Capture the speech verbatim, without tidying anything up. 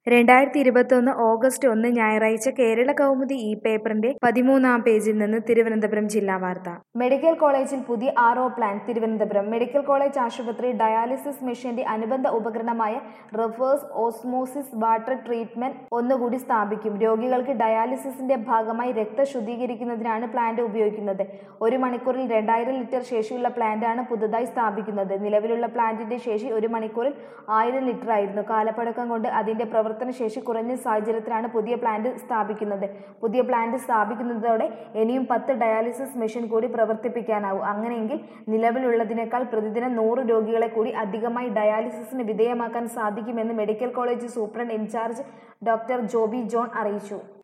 രണ്ടായിരത്തി ഇരുപത്തൊന്ന് ഓഗസ്റ്റ് ഒന്ന് ഞായറാഴ്ച കേരള കൗമുദി ഈ പേപ്പറിന്റെ പതിമൂന്നാം പേജിൽ നിന്ന് തിരുവനന്തപുരം ജില്ലാ വാർത്ത. മെഡിക്കൽ കോളേജിൽ പുതിയ R O plan. Thiruvananthapuram medical college ആശുപത്രി ഡയാലിസിസ് മെഷീന്റെ അനുബന്ധ ഉപകരണമായ റിവേഴ്സ് ഓസ്മോസിസ് വാട്ടർ ട്രീറ്റ്മെന്റ് ഒന്നുകൂടി സ്ഥാപിക്കും. രോഗികൾക്ക് ഡയാലിസിസിന്റെ ഭാഗമായി രക്തം ശുദ്ധീകരിക്കുന്നതിനാണ് പ്ലാന്റ് ഉപയോഗിക്കുന്നത്. ഒരു മണിക്കൂറിൽ രണ്ടായിരം ലിറ്റർ ശേഷിയുള്ള പ്ലാന്റാണ് പുതുതായി സ്ഥാപിക്കുന്നത്. നിലവിലുള്ള പ്ലാന്റിന്റെ ശേഷി ഒരു മണിക്കൂറിൽ ആയിരം ലിറ്റർ ആയിരുന്നു. കാലപ്പഴക്കം കൊണ്ട് അതിന്റെ പ്രവർത്തന ശേഷി കുറഞ്ഞ സാഹചര്യത്തിലാണ് പുതിയ പ്ലാന്റ് സ്ഥാപിക്കുന്നത്. പുതിയ പ്ലാന്റ് സ്ഥാപിക്കുന്നതോടെ ഇനിയും പത്ത് ഡയാലിസിസ് മെഷീൻ കൂടി പ്രവർത്തിപ്പിക്കാനാവും. അങ്ങനെയെങ്കിൽ നിലവിലുള്ളതിനേക്കാൾ പ്രതിദിനം നൂറ് രോഗികളെ കൂടി അധികമായി ഡയാലിസിസിന് വിധേയമാക്കാൻ സാധിക്കുമെന്ന് medical college superintendent in charge doctor Joby John അറിയിച്ചു.